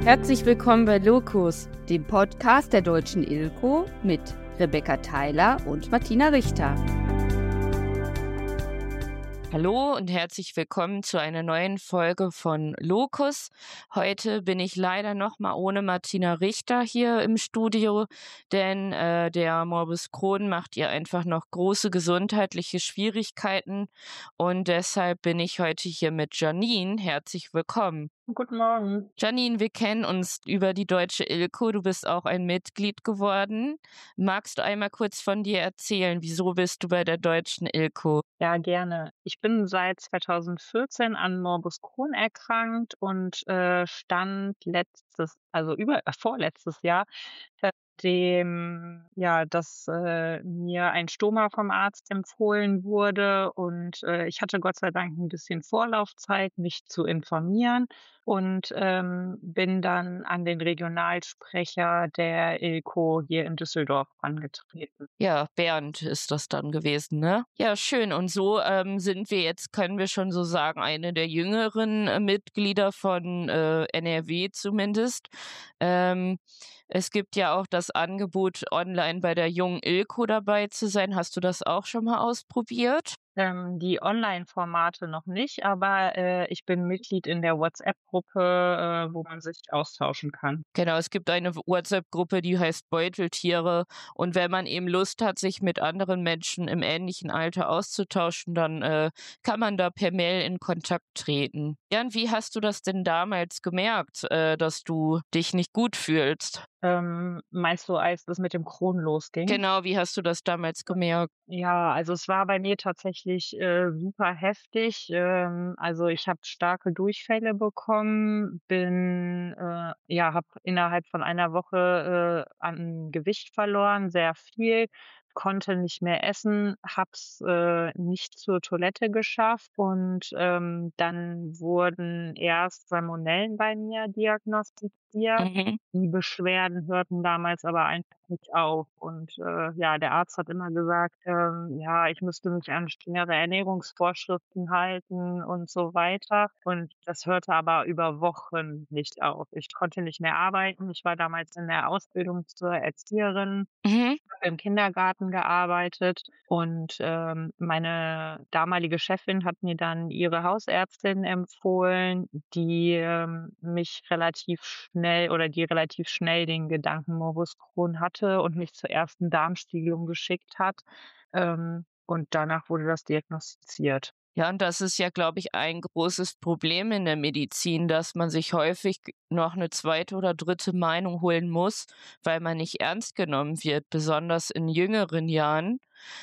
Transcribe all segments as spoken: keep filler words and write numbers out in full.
Herzlich willkommen bei Locus, dem Podcast der Deutschen ILCO mit Rebecca Theiler und Martina Richter. Hallo und herzlich willkommen zu einer neuen Folge von Locus. Heute bin ich leider noch mal ohne Martina Richter hier im Studio, denn äh, der Morbus Crohn macht ihr einfach noch große gesundheitliche Schwierigkeiten und deshalb bin ich heute hier mit Janine. Herzlich willkommen. Guten Morgen. Janine, wir kennen uns über die Deutsche ILCO. Du bist auch ein Mitglied geworden. Magst du einmal kurz von dir erzählen, wieso bist du bei der Deutschen ILCO? Ja, gerne. Ich bin seit zweitausendvierzehn an Morbus Crohn erkrankt und äh, stand letztes, also über äh, vorletztes Jahr, äh, dem, ja, dass äh, mir ein Stoma vom Arzt empfohlen wurde und äh, ich hatte Gott sei Dank ein bisschen Vorlaufzeit, mich zu informieren und ähm, bin dann an den Regionalsprecher der ILCO hier in Düsseldorf angetreten. Ja, Bernd ist das dann gewesen, ne? Ja, schön. Und so ähm, sind wir jetzt, können wir schon so sagen, eine der jüngeren äh, Mitglieder von äh, N R W zumindest. Ähm, es gibt ja auch das Angebot, online bei der jungen ILCO dabei zu sein. Hast du das auch schon mal ausprobiert? Ähm, die Online-Formate noch nicht, aber äh, ich bin Mitglied in der WhatsApp-Gruppe, äh, wo man sich austauschen kann. Genau, es gibt eine WhatsApp-Gruppe, die heißt Beuteltiere. Und wenn man eben Lust hat, sich mit anderen Menschen im ähnlichen Alter auszutauschen, dann äh, kann man da per Mail in Kontakt treten. Jan, wie hast du das denn damals gemerkt, äh, dass du dich nicht gut fühlst? Ähm, meinst du, als das mit dem Crohn losging? Genau, wie hast du das damals gemerkt? Ja, also es war bei mir tatsächlich äh, super heftig. Ähm, also ich habe starke Durchfälle bekommen, bin, äh, ja, habe innerhalb von einer Woche äh, an Gewicht verloren, sehr viel, konnte nicht mehr essen, hab's äh, nicht zur Toilette geschafft und ähm, dann wurden erst Salmonellen bei mir diagnostiziert. Mhm. Die Beschwerden hörten damals aber einfach nicht auf. Und äh, ja, der Arzt hat immer gesagt, ähm, ja, ich müsste mich an strengere Ernährungsvorschriften halten und so weiter. Und das hörte aber über Wochen nicht auf. Ich konnte nicht mehr arbeiten. Ich war damals in der Ausbildung zur Erzieherin, Mhm. habe im Kindergarten gearbeitet und ähm, meine damalige Chefin hat mir dann ihre Hausärztin empfohlen, die ähm, mich relativ schnell oder die relativ schnell den Gedanken Morbus Crohn hatte und mich zur ersten Darmspiegelung geschickt hat. Ähm, und danach wurde das diagnostiziert. Ja, und das ist ja, glaube ich, ein großes Problem in der Medizin, dass man sich häufig noch eine zweite oder dritte Meinung holen muss, weil man nicht ernst genommen wird, besonders in jüngeren Jahren.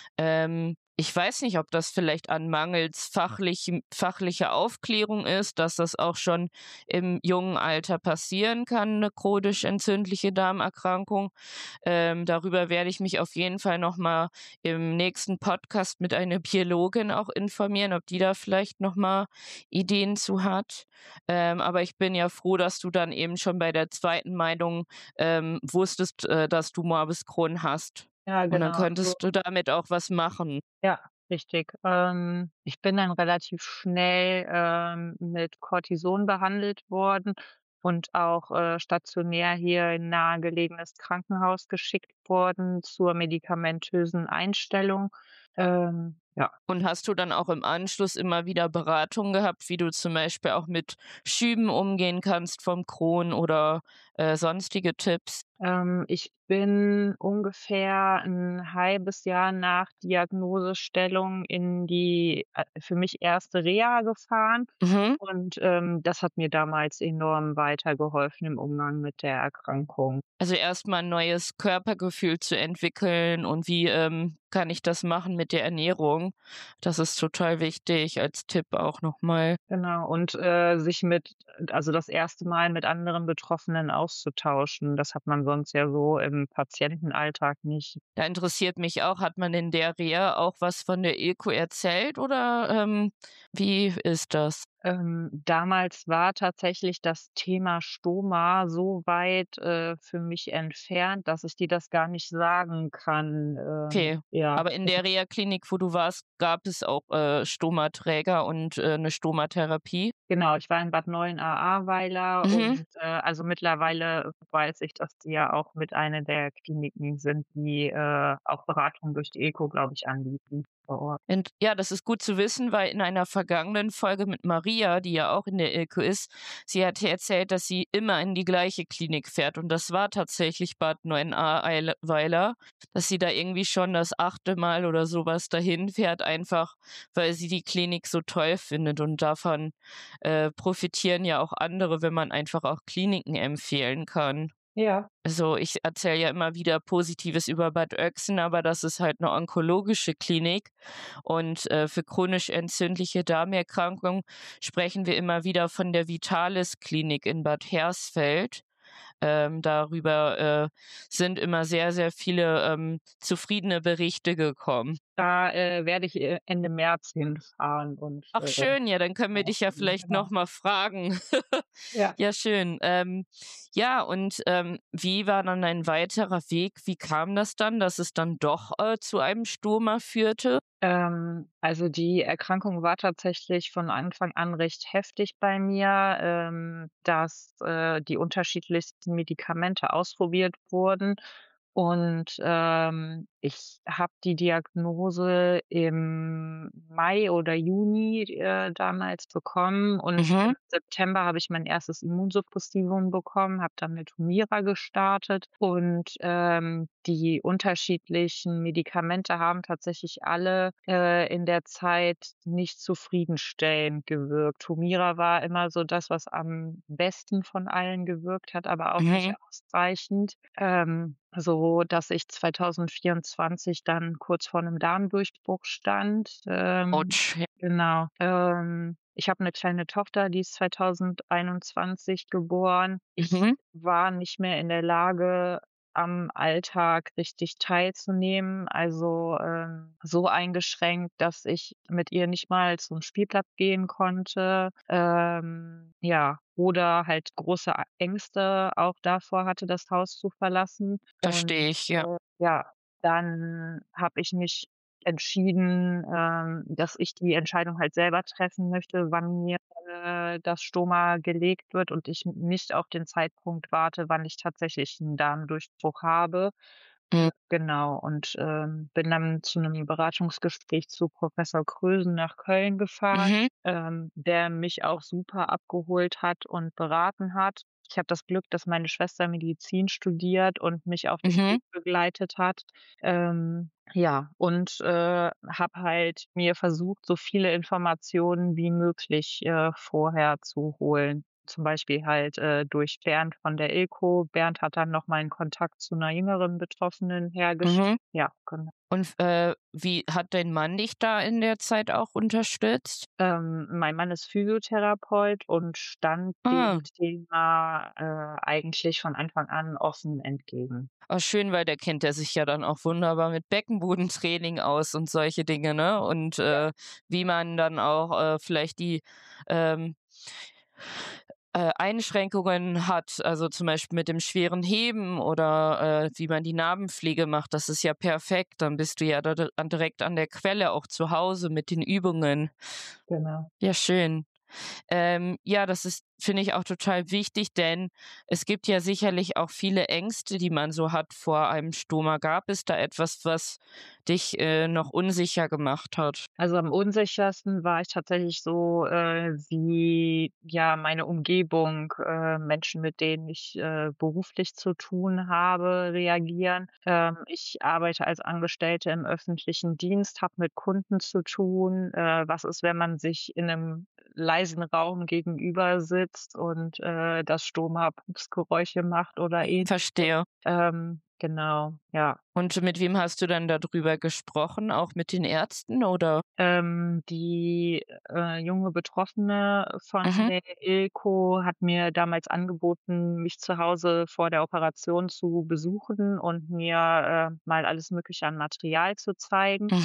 Ähm, ich weiß nicht, ob das vielleicht an mangels fachlichem fachlicher Aufklärung ist, dass das auch schon im jungen Alter passieren kann, 'ne chronisch entzündliche Darmerkrankung. Ähm, darüber werde ich mich auf jeden Fall noch mal im nächsten Podcast mit einer Biologin auch informieren, ob die da vielleicht noch mal Ideen zu hat. Ähm, aber ich bin ja froh, dass du dann eben schon bei der zweiten Meinung, ähm, wusstest, äh, dass du Morbus Crohn hast. Ja, Und dann genau. Also könntest du damit auch was machen. ja, richtig. Ähm, ich bin dann relativ schnell ähm, mit Cortison behandelt worden und auch äh, stationär hier in 'n nahegelegenes Krankenhaus geschickt worden zur medikamentösen Einstellung. Ähm, ja. Und hast du dann auch im Anschluss immer wieder Beratung gehabt, wie du zum Beispiel auch mit Schüben umgehen kannst vom Crohn oder, äh, sonstige Tipps? Ähm, ich bin ungefähr ein halbes Jahr nach Diagnosestellung in die, äh, für mich erste Reha gefahren Mhm. und ähm, das hat mir damals enorm weitergeholfen im Umgang mit der Erkrankung. Also erst mal 'n neues Körpergefühl zu entwickeln und wie, ähm, kann ich das machen mit der Ernährung? Das ist total wichtig als Tipp auch noch mal. Genau, und äh, sich mit also das erste Mal mit anderen Betroffenen auszutauschen. Das hat man sonst ja so im Patientenalltag nicht. Da interessiert mich auch, hat man in der Reha auch was von der ILCO erzählt oder, ähm, wie ist das? Ähm, damals war tatsächlich das Thema Stoma so weit, äh, für mich entfernt, dass ich dir das gar nicht sagen kann. Ähm, Okay. ja, Aber in der Reha-Klinik, wo du warst, gab es auch, äh, Stomaträger und, äh, 'ne Stomatherapie? genau, ich war in Bad Neuenahr-Ahrweiler Mhm. und, äh, also mittlerweile weiß ich, dass die ja auch mit einer der Kliniken sind, die, äh, auch Beratung durch die EKO, glaube ich, anbieten vor Ort. Und ja, das ist gut zu wissen, weil in einer vergangenen Folge mit Maria, die ja auch in der ILKO ist, sie hatte erzählt, dass sie immer in die gleiche Klinik fährt und das war tatsächlich Bad Neuenahr Weiler, dass sie da irgendwie schon das achte Mal oder so was dahin fährt, einfach weil sie die Klinik so toll findet und davon, äh, profitieren ja auch andere, wenn man einfach auch Kliniken empfehlen kann. Ja. Also, ich erzähle ja immer wieder Positives über Bad Oecksen, aber das ist halt 'ne onkologische Klinik und, äh, für chronisch entzündliche Darmerkrankungen sprechen wir immer wieder von der Vitalis-Klinik in Bad Hersfeld. Ähm, darüber, äh, sind immer sehr, sehr viele, ähm, zufriedene Berichte gekommen. Da, äh, werde ich, äh, Ende März hinfahren und, Ach äh, schön, ja, dann können wir dich ja vielleicht noch genau. mal fragen. Ja. Ja, schön. Ähm, ja, und, ähm, wie war dann dein weiterer Weg? Wie kam das dann, dass es dann doch, äh, zu einem Stoma führte? Ähm, also die Erkrankung war tatsächlich von Anfang an recht heftig bei mir, ähm, dass, äh, die unterschiedlichsten Medikamente ausprobiert wurden und, ähm, ich habe die Diagnose im Mai oder Juni, äh, damals bekommen und im Mhm, September habe ich mein erstes Immunsuppressivum bekommen, habe dann mit Humira gestartet und, ähm, die unterschiedlichen Medikamente haben tatsächlich alle, äh, in der Zeit nicht zufriedenstellend gewirkt. Humira war immer so das, was am besten von allen gewirkt hat, aber auch nicht mhm. ausreichend, ähm, so dass ich zwanzig vierundzwanzig dann kurz vor 'nem Darmdurchbruch stand. Ähm, Autsch, ja. genau. Ähm, ich habe 'ne kleine Tochter, die ist zwanzig einundzwanzig geboren. Ich Mhm, war nicht mehr in der Lage, am Alltag richtig teilzunehmen, also, ähm, so eingeschränkt, dass ich mit ihr nicht mal zum Spielplatz gehen konnte, ähm, ja, oder halt große A Ängste auch davor hatte, das Haus zu verlassen. Und, verstehe ich, ja. äh, ja, dann habe ich mich entschieden, ähm, dass ich die Entscheidung halt selber treffen möchte, wann mir, äh, das Stoma gelegt wird und ich nicht auf den Zeitpunkt warte, wann ich tatsächlich 'n Darmdurchbruch habe. Mhm, Genau, und, ähm, bin dann zu 'nem Beratungsgespräch zu Professor Krösen nach Köln gefahren, mhm, ähm, der mich auch super abgeholt hat und beraten hat. Ich habe das Glück, dass meine Schwester Medizin studiert und mich auf dem mhm, Weg begleitet hat. Ähm, ja, und, äh, habe halt mir versucht, so viele Informationen wie möglich, äh, vorher zu holen. Zum Beispiel halt, äh, durch Bernd von der ILKO. Bernd hat dann noch mal 'n Kontakt zu 'ner jüngeren Betroffenen hergestellt. mhm. Ja, genau. Und, äh, wie hat dein Mann dich da in der Zeit auch unterstützt? Ähm, mein Mann ist Physiotherapeut und stand dem Ah. Thema, äh, eigentlich von Anfang an offen entgegen. Ah, schön, weil der kennt ja sich ja dann auch wunderbar mit Beckenbodentraining aus und solche Dinge, ne? Und, Ja, äh, wie man dann auch, äh, vielleicht die, ähm, äh, Einschränkungen hat, also zum Beispiel mit dem schweren Heben oder, äh, wie man die Narbenpflege macht. Das ist ja perfekt. Dann bist du ja da di direkt an der Quelle auch zu Hause mit den Übungen. genau. Ja, schön. Ähm, ja, das ist, finde ich, auch total wichtig, denn es gibt ja sicherlich auch viele Ängste, die man so hat vor einem Stoma. Gab es da etwas, was dich, äh, noch unsicher gemacht hat? Also, am unsichersten war ich tatsächlich so, äh, wie, ja, meine Umgebung, äh, Menschen, mit denen ich, äh, beruflich zu tun habe, reagieren. Ähm, ich arbeite als Angestellte im öffentlichen Dienst, habe mit Kunden zu tun. Äh, was ist, wenn man sich in 'nem leisen Raum gegenüber sitzt und, äh, das Stoma Pupsgeräusche macht oder Ähnliches? Verstehe. Ähm, genau, ja. Und mit wem hast du dann darüber gesprochen? Auch mit den Ärzten oder? Ähm, die, äh, junge Betroffene von Mhm, der ILKO hat mir damals angeboten, mich zu Hause vor der Operation zu besuchen und mir, äh, mal alles Mögliche an Material zu zeigen. mhm,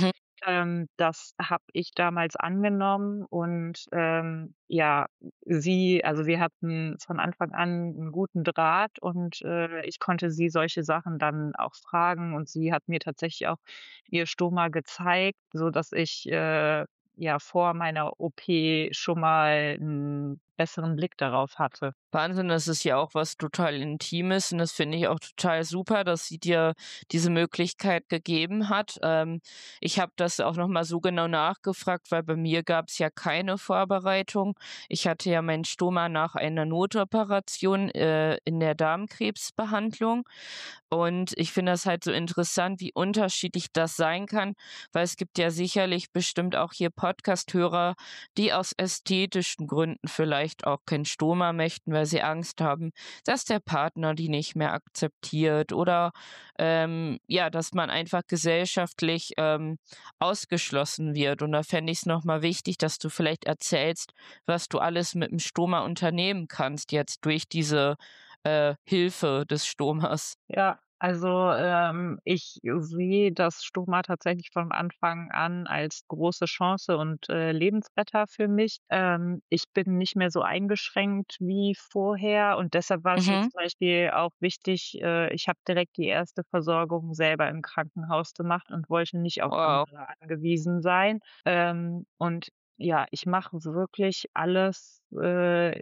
Ähm, das habe ich damals angenommen und, ähm, ja, sie also, wir hatten von Anfang an 'n guten Draht und, äh, ich konnte sie solche Sachen dann auch fragen und sie hat mir tatsächlich auch ihr Stoma gezeigt, sodass ich, äh, ja, vor meiner O P schon mal 'n besseren Blick darauf hatte. Wahnsinn, das ist ja auch was total Intimes und das finde ich auch total super, dass sie dir diese Möglichkeit gegeben hat. Ähm, ich habe das auch noch mal so genau nachgefragt, weil bei mir gab's ja keine Vorbereitung. Ich hatte ja meinen Stoma nach einer Notoperation, äh, in der Darmkrebsbehandlung und ich finde das halt so interessant, wie unterschiedlich das sein kann, weil es gibt ja sicherlich bestimmt auch hier Podcast-Hörer, die aus ästhetischen Gründen vielleicht auch kein Stoma möchten, weil sie Angst haben, dass der Partner die nicht mehr akzeptiert oder, ähm, ja, dass man einfach gesellschaftlich, ähm, ausgeschlossen wird. Und da fände ich's noch mal wichtig, dass du vielleicht erzählst, was du alles mit dem Stoma unternehmen kannst jetzt durch diese, äh, Hilfe des Stomas. Ja, also, ähm, ich sehe das Stoma tatsächlich von Anfang an als große Chance und, äh, Lebensretter für mich. Ähm, ich bin nicht mehr so eingeschränkt wie vorher und deshalb war es mir Mhm. zum Beispiel auch wichtig äh, ich habe direkt die erste Versorgung selber im Krankenhaus gemacht und wollte nicht auf Wow. andere angewiesen sein. Ähm, und ja, ich mache wirklich alles, äh,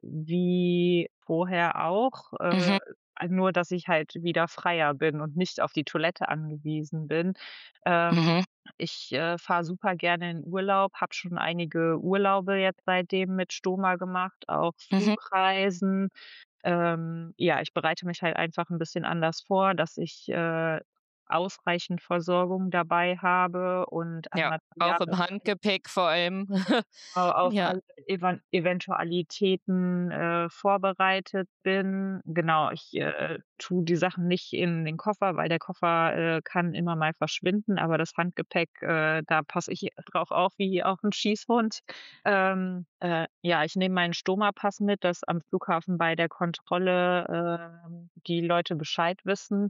wie vorher auch, äh, Mhm. nur dass ich halt wieder freier bin und nicht auf die Toilette angewiesen bin. Ähm, Mhm. ich, äh, fahre super gerne in Urlaub, habe schon einige Urlaube jetzt seitdem mit Stoma gemacht, auch Mhm. Flugreisen. Ähm, ja, ich bereite mich halt einfach 'n bisschen anders vor, dass ich, äh, ausreichend Versorgung dabei habe und an Ja, auch im Materialien Handgepäck vor allem. au auf Ja. alle Evan Eventualitäten, äh, vorbereitet bin. Genau, ich, äh, tue die Sachen nicht in den Koffer, weil der Koffer, äh, kann immer mal verschwinden, aber das Handgepäck, äh, da passe ich drauf auf wie auf 'n Schießhund. Ähm, äh, ja, ich nehme meinen Stomapass mit, dass am Flughafen bei der Kontrolle, ähm, die Leute Bescheid wissen.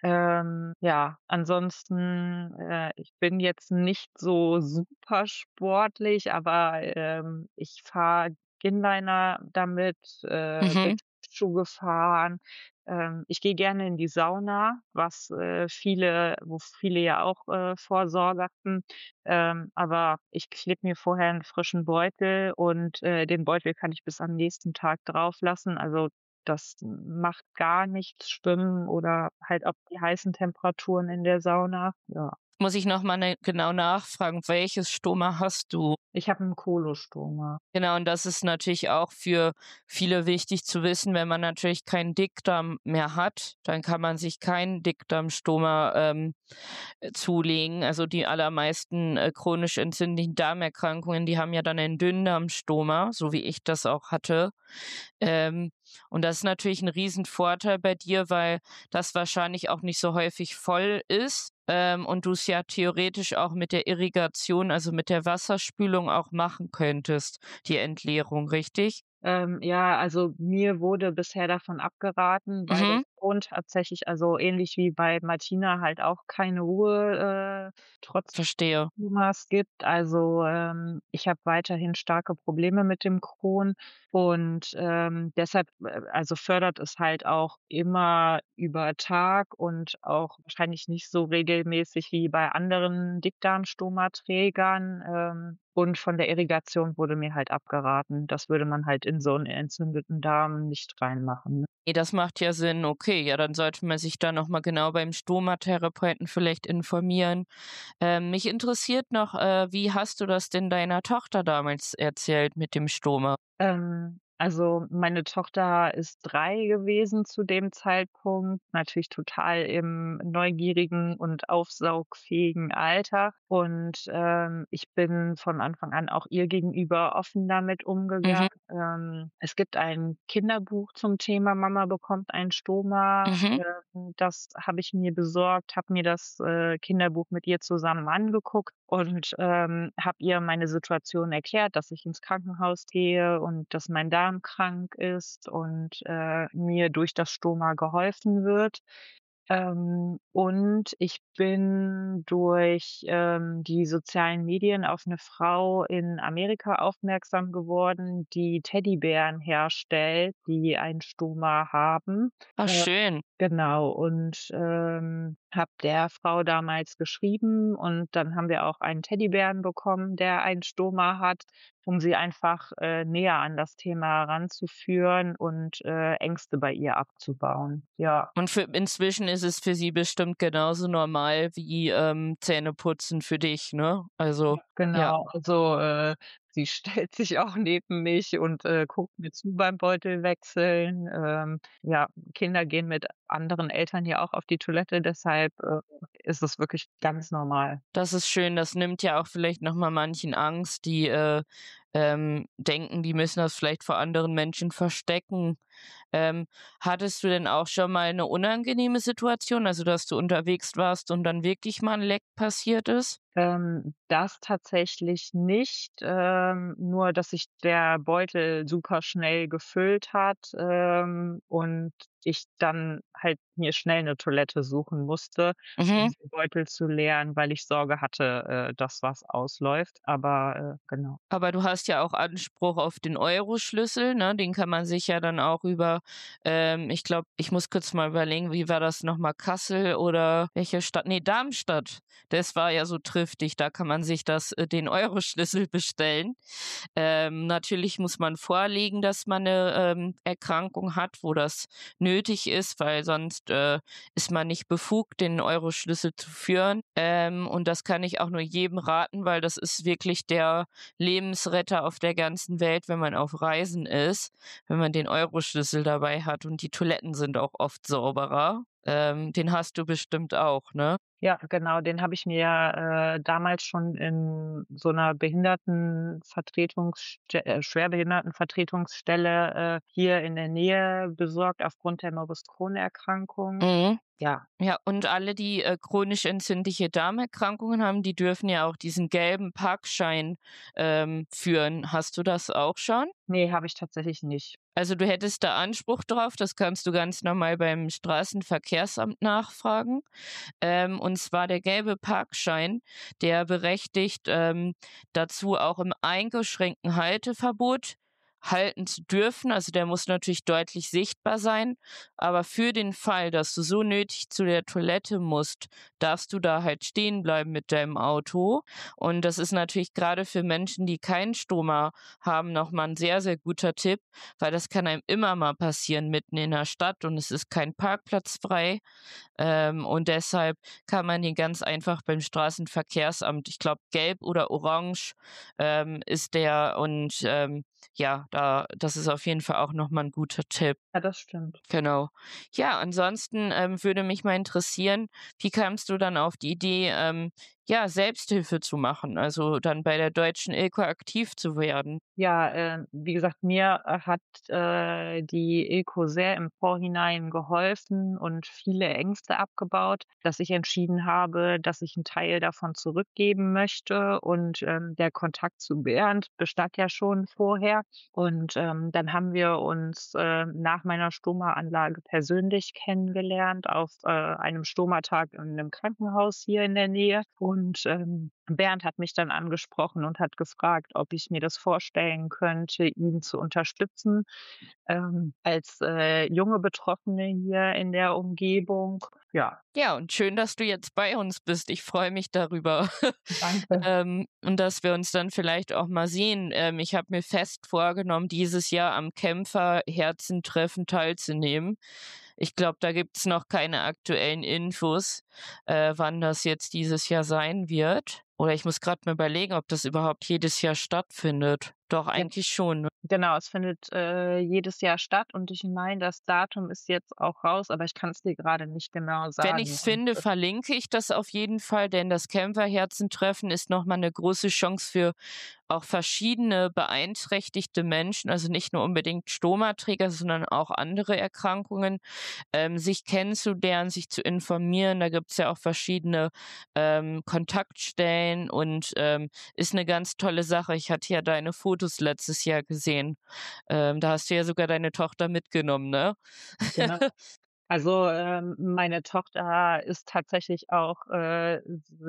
Ähm, ja, ansonsten, äh, ich bin jetzt nicht so super sportlich, aber, ähm, ich fahre Inliner damit, äh, bin Mhm. Schlittschuh gefahren. Ähm, ich gehe gerne in die Sauna, was, äh, viele wo viele ja auch, äh, Vorsorge hatten. Ähm, aber ich klebe mir vorher 'n frischen Beutel und, äh, den Beutel kann ich bis am nächsten Tag drauf lassen. Also, das macht gar nichts, schwimmen oder halt auch die heißen Temperaturen in der Sauna, ja. Muss ich noch mal, ne, genau nachfragen, welches Stoma hast du? Ich habe 'n Kolostoma. Genau, und das ist natürlich auch für viele wichtig zu wissen, wenn man natürlich keinen Dickdarm mehr hat, dann kann man sich kein Dickdarmstoma, ähm, äh, zulegen. Also, die allermeisten, äh, chronisch entzündlichen Darmerkrankungen, die haben ja dann ein Dünndarmstoma, so wie ich das auch hatte. Ähm, und das ist natürlich 'n Riesenvorteil bei dir, weil das wahrscheinlich auch nicht so häufig voll ist, ähm, und du's ja theoretisch auch mit der Irrigation, also, mit der Wasserspülung auch machen könntest, die Entleerung, richtig? Ähm, ja, also, mir wurde bisher davon abgeraten, weil der Mhm. Ton tatsächlich also, ähnlich wie bei Martina halt auch keine Ruhe, äh, trotz Verstehe. Stomas gibt. Also, ähm, ich habe weiterhin starke Probleme mit dem Kolon und, ähm, deshalb äh, also, fördert es halt auch immer über Tag und auch wahrscheinlich nicht so regelmäßig wie bei anderen Dickdarmstomaträgern. Ähm, und von der Irrigation wurde mir halt abgeraten. Das würde man halt in so 'n entzündeten Darm nicht reinmachen, ne? Ne, das macht ja Sinn. Okay, ja, dann sollte man sich da noch mal genau beim Stomatherapeuten vielleicht informieren. Ähm, mich interessiert noch, äh, wie hast du das denn deiner Tochter damals erzählt mit dem Stoma? Ähm, also, meine Tochter ist drei gewesen zu dem Zeitpunkt, natürlich total im neugierigen und aufsaugfähigen Alter. Und, ähm, ich bin von Anfang an auch ihr gegenüber offen damit Mhm. umgegangen. Ähm, es gibt ein Kinderbuch zum Thema „Mama bekommt ein Stoma“. Mhm. Ähm, das habe ich mir besorgt, habe mir das, äh, Kinderbuch mit ihr zusammen angeguckt und, ähm, habe ihr meine Situation erklärt, dass ich ins Krankenhaus gehe und dass mein Darm krank ist und, äh, mir durch das Stoma geholfen wird. Ähm, und ich bin durch, ähm, die sozialen Medien auf 'ne Frau in Amerika aufmerksam geworden, die Teddybären herstellt, die einen Stoma haben. Ach Äh, schön. genau und, ähm, habe der Frau damals geschrieben und dann haben wir auch einen Teddybären bekommen, der einen Stoma hat, um sie einfach, äh, näher an das Thema ranzuführen und, äh, Ängste bei ihr abzubauen, ja. Und für inzwischen ist es für sie bestimmt genauso normal wie, ähm, Zähneputzen für dich, ne? Also, Ja, ja. genau. Also, äh, sie stellt sich auch neben mich und, äh, guckt mir zu beim Beutelwechseln. Ähm, ja, Kinder gehen mit anderen Eltern ja auch auf die Toilette, deshalb, äh, ist es wirklich ganz normal. Das ist schön, das nimmt ja auch vielleicht noch mal manchen Angst, die, äh, ähm, denken, die müssen das vielleicht vor anderen Menschen verstecken. Ähm, hattest du denn auch schon mal 'ne unangenehme Situation, also, dass du unterwegs warst und dann wirklich mal 'n Leck passiert ist? Ähm, das tatsächlich nicht, ähm, nur dass sich der Beutel super schnell gefüllt hat, ähm, und ich dann halt mir schnell 'ne Toilette suchen musste, um Mhm. diesen Beutel zu leeren, weil ich Sorge hatte, äh, dass was ausläuft, aber, äh, genau. Aber du hast ja auch Anspruch auf den Euroschlüssel, ne? Den kann man sich ja dann auch über, ähm ich glaube ich muss kurz mal überlegen, wie war das noch mal, Kassel oder welche Stadt? Ne, Darmstadt. Das war ja so triftig, da kann man sich das äh, den Euroschlüssel bestellen. Ähm, natürlich muss man vorlegen, dass man 'ne, ähm, Erkrankung hat, wo das nötig ist, weil sonst, äh, ist man nicht befugt, den Euroschlüssel zu führen. Ähm, und das kann ich auch nur jedem raten, weil das ist wirklich der Lebensretter auf der ganzen Welt, wenn man auf Reisen ist, wenn man den Euroschlüssel dabei hat und die Toiletten sind auch oft sauberer. Ähm, den hast du bestimmt auch, ne? Ja, genau, den habe ich mir, äh, damals schon in so 'ner Behindertenvertretungsst äh, Schwerbehindertenvertretungsstelle, äh, hier in der Nähe besorgt aufgrund der Morbus-Crohn-Erkrankung. Mhm. Ja. Ja, und alle, die, äh, chronisch entzündliche Darmerkrankungen haben, die dürfen ja auch diesen gelben Parkschein, ähm, führen. Hast du das auch schon? Ne, habe ich tatsächlich nicht. Also, du hättest da Anspruch drauf, das kannst du ganz normal beim Straßenverkehrsamt nachfragen. Ähm, und zwar der gelbe Parkschein, der berechtigt, ähm, dazu, auch im eingeschränkten Halteverbot halten zu dürfen. Also, der muss natürlich deutlich sichtbar sein, aber für den Fall, dass du so nötig zu der Toilette musst, darfst du da halt stehen bleiben mit deinem Auto. Und das ist natürlich grade für Menschen, die keinen Stoma haben, noch mal 'n sehr, sehr guter Tipp, weil das kann einem immer mal passieren mitten in der Stadt und es ist kein Parkplatz frei. Ähm, und deshalb kann man den ganz einfach beim Straßenverkehrsamt ich glaube, gelb oder orange, ähm, ist der und, ähm, ja, da das ist auf jeden Fall auch noch mal 'n guter Tipp. Ja, das stimmt. Genau. Ja, ansonsten, ähm, würde mich mal interessieren, wie kamst du dann auf die Idee, ähm, ja, Selbsthilfe zu machen, also, dann bei der Deutschen Ilko aktiv zu werden? Ja, äh, wie gesagt, mir, äh, hat, äh, die Ilko sehr im Vorhinein geholfen und viele Ängste abgebaut, dass ich entschieden habe, dass ich 'n Teil davon zurückgeben möchte und, ähm, der Kontakt zu Bernd bestand ja schon vorher. Und, ähm, dann haben wir uns, äh, nach meiner Stomaanlage persönlich kennengelernt auf, äh, einem Stomatag in 'nem Krankenhaus hier in der Nähe. Und, ähm, Bernd hat mich dann angesprochen und hat gefragt, ob ich mir das vorstellen könnte, ihn zu unterstützen, ähm, als, äh, junge Betroffene hier in der Umgebung, ja. Ja, und schön, dass du jetzt bei uns bist. Ich freue mich darüber, Danke. ähm, und dass wir uns dann vielleicht auch mal sehen. Ähm, ich habe mir fest vorgenommen, dieses Jahr am Kämpferherzentreffen teilzunehmen. Ich glaube, da gibt's noch keine aktuellen Infos, äh, wann das jetzt dieses Jahr sein wird. Oder ich muss grad mal überlegen, ob das überhaupt jedes Jahr stattfindet. Doch, Gen eigentlich schon, ne? genau, es findet, äh, jedes Jahr statt und ich meine, das Datum ist jetzt auch raus, aber ich kann's dir grade nicht genau Wenn sagen ich's und, finde, äh verlinke ich das auf jeden Fall, denn das Kämpferherzentreffen ist noch mal 'ne große Chance für auch verschiedene beeinträchtigte Menschen, also, nicht nur unbedingt Stomaträger, sondern auch andere Erkrankungen, ähm, sich kennenzulernen, sich zu informieren. Da gibt's ja auch verschiedene, ähm, Kontaktstellen und, ähm, ist 'ne ganz tolle Sache. Ich hatte ja deine Fotos letztes Jahr gesehen. Ähm, da hast du ja sogar deine Tochter mitgenommen, ne? Genau. Also, ähm, meine Tochter ist tatsächlich auch, äh,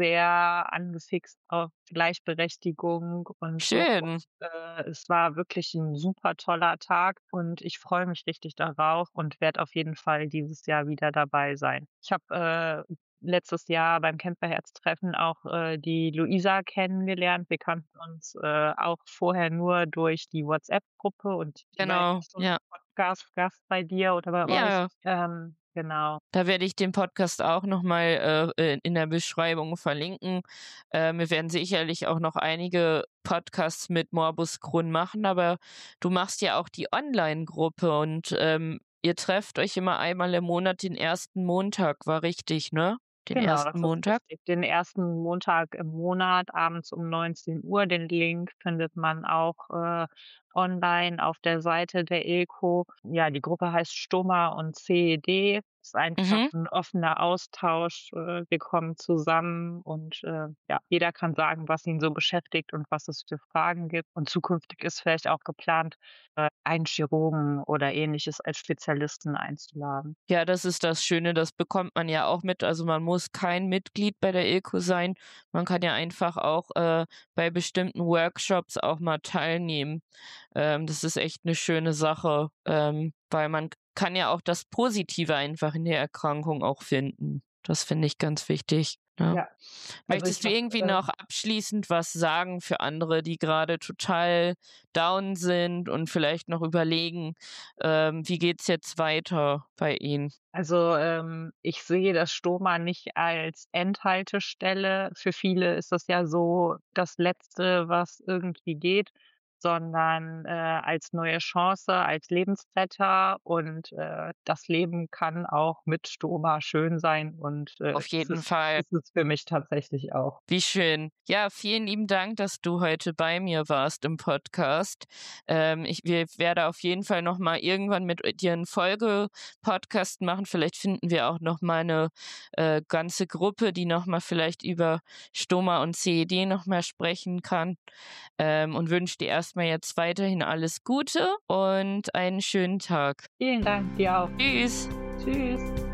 sehr angefixt auf Gleichberechtigung und so. Schön. Äh, es war wirklich 'n super toller Tag und ich freue mich richtig darauf und werde auf jeden Fall dieses Jahr wieder dabei sein. Ich habe, äh, letztes Jahr beim Camperherz-Treffen auch, äh, die Luisa kennengelernt. Wir kannten uns, äh, auch vorher nur durch die WhatsApp-Gruppe und die war ja auch Genau, schon ja. Podcast Gast bei dir oder bei euch. Ja. Ähm, genau. Da werde ich den Podcast auch noch mal, äh, äh, in der Beschreibung verlinken. Ähm, wir werden sicherlich auch noch einige Podcasts mit Morbus Crohn machen, aber du machst ja auch die Online-Gruppe und, ähm, ihr trefft euch immer einmal im Monat den ersten Montag, war richtig, ne? Den Genau, ersten das ist Montag? richtig. Den ersten Montag im Monat abends um neunzehn Uhr. Den Link findet man auch, äh, online auf der Seite der Ilko. Ja, die Gruppe heißt Stoma und C E D. Ist einfach Mhm. 'n offener Austausch. Äh, wir kommen zusammen und, äh, ja, jeder kann sagen, was ihn so beschäftigt und was es für Fragen gibt. Und zukünftig ist vielleicht auch geplant, äh, einen Chirurgen oder Ähnliches als Spezialisten einzuladen. Ja, das ist das Schöne, das bekommt man ja auch mit. Also, man muss kein Mitglied bei der Ilko sein. Man kann ja einfach auch, äh, bei bestimmten Workshops auch mal teilnehmen. Ähm, das ist echt 'ne schöne Sache, ähm, weil man k kann ja auch das Positive einfach in der Erkrankung auch finden. Das finde ich ganz wichtig, ne? Ja, also ich Möchtest du habe, irgendwie äh noch abschließend was sagen für andere, die grade total down sind und vielleicht noch überlegen, ähm, wie geht's jetzt weiter bei ihnen? Also, ähm, ich sehe das Stoma nicht als Endhaltestelle. Für viele ist das ja so das Letzte, was irgendwie geht, sondern, äh, als neue Chance, als Lebensretter und, äh, das Leben kann auch mit Stoma schön sein und, äh, Auf ist jeden es Fall. ist es für mich tatsächlich auch. Wie schön. Ja, vielen lieben Dank, dass du heute bei mir warst im Podcast. Ähm, ich wir werde auf jeden Fall noch mal irgendwann mit äh, dir 'n Folgepodcast machen. Vielleicht finden wir auch noch mal 'ne, äh, ganze Gruppe, die noch mal vielleicht über Stoma und C E D noch mal sprechen kann, ähm, und wünsche dir erst mal jetzt weiterhin alles Gute und einen schönen Tag. Vielen Dank, dir auch. Tschüss. Tschüss.